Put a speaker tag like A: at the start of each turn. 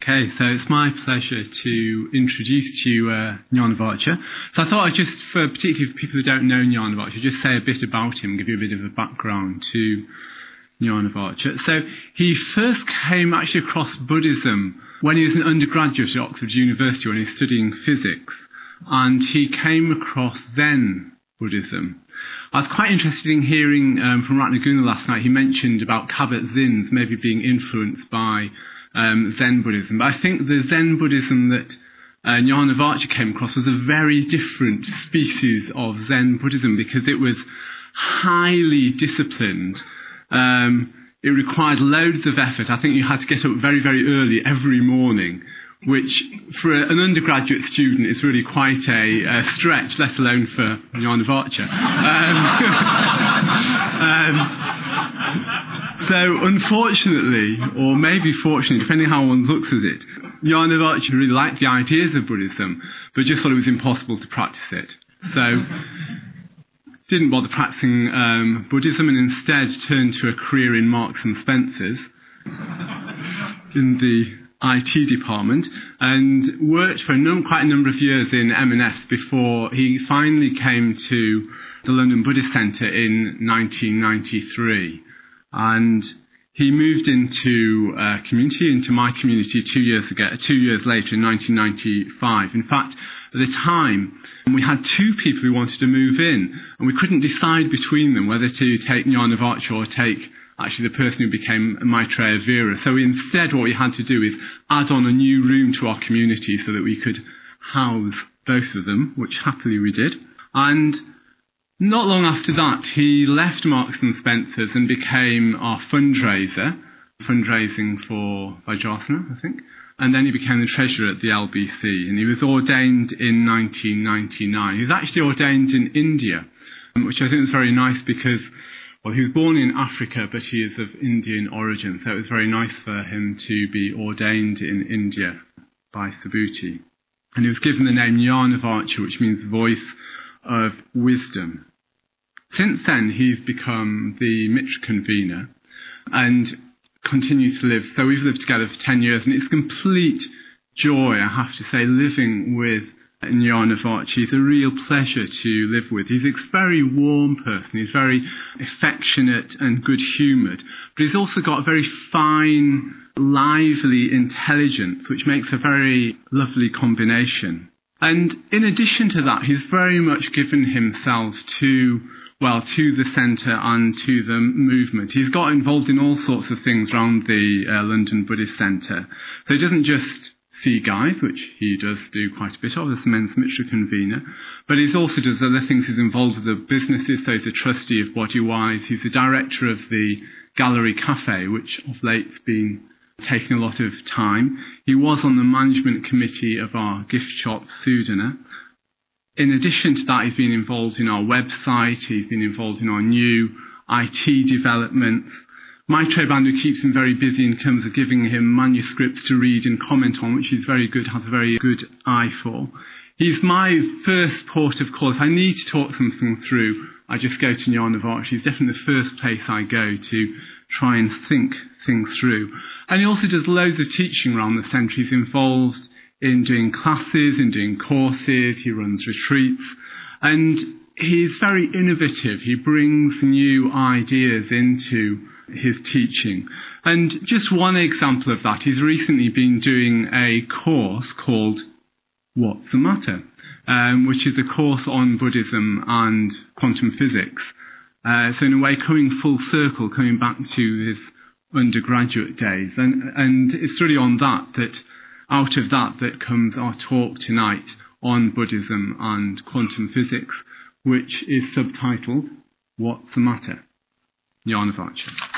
A: Okay, so it's my pleasure to introduce to you Jnanavaccha. So I thought I'd just, particularly for people who don't know Jnanavaccha, just say a bit about him, give you a bit of a background to Jnanavaccha. So he first came actually across Buddhism when he was an undergraduate at Oxford University when he was studying physics, and he came across Zen Buddhism. I was quite interested in hearing from Ratnaguna last night. He mentioned about Kabat-Zins maybe being influenced by Zen Buddhism. But I think the Zen Buddhism that Jnanavaccha came across was a very different species of Zen Buddhism because it was highly disciplined. It required loads of effort. I think you had to get up very, very early every morning, which for an undergraduate student is really quite a stretch, let alone for Jnanavaccha. So unfortunately, or maybe fortunately, depending how one looks at it, Jnanavaccha really liked the ideas of Buddhism, but just thought it was impossible to practice it. So didn't bother practicing Buddhism and instead turned to a career in Marks and Spencer's in the IT department and worked for quite a number of years in M&S before he finally came to the London Buddhist Centre in 1993. And he moved into my community 2 years later in 1995. In fact, at the time, we had two people who wanted to move in, and we couldn't decide between them whether to take Jnanavaccha or take actually the person who became Maitreya Vera. So instead, what we had to do is add on a new room to our community so that we could house both of them, which happily we did. And not long after that, he left Marks and Spencer's and became our fundraiser, fundraising for Vajrasana, I think. And then he became the treasurer at the LBC, and he was ordained in 1999. He was actually ordained in India, which I think is very nice because, well, he was born in Africa, but he is of Indian origin, so it was very nice for him to be ordained in India by Subhuti. And he was given the name Jnanavaccha, which means voice of wisdom. Since then, he's become the Mitra convener and continues to live. So we've lived together for 10 years, and it's complete joy, I have to say, living with Jnanavaccha. He's a real pleasure to live with. He's a very warm person. He's very affectionate and good-humoured, but he's also got a very fine, lively intelligence, which makes a very lovely combination. And in addition to that, he's very much given himself to the centre and to the movement. He's got involved in all sorts of things around the London Buddhist Centre. So he doesn't just see guys, which he does do quite a bit of as men's Mitra convener, but he also does other things. He's involved with the businesses, so he's a trustee of Bodywise. He's the director of the Gallery Cafe, which of late's been taking a lot of time. He was on the management committee of our gift shop, Sudana. In addition to that, he's been involved in our website, he's been involved in our new IT developments. Maitreya Bandhu keeps him very busy in terms of giving him manuscripts to read and comment on, which he's very good, has a very good eye for. He's my first port of call. If I need to talk something through, I just go to Jnanavaccha. He's definitely the first place I go to try and think things through. And he also does loads of teaching around the centre. He's involved in doing classes, in doing courses, he runs retreats, and he's very innovative. He brings new ideas into his teaching. And just one example of that, he's recently been doing a course called What's the Matter, which is a course on Buddhism and quantum physics. So in a way, coming full circle, coming back to his undergraduate days. And it's really on that out of that comes our talk tonight on Buddhism and quantum physics, which is subtitled What's the Matter? Jnanavaccha.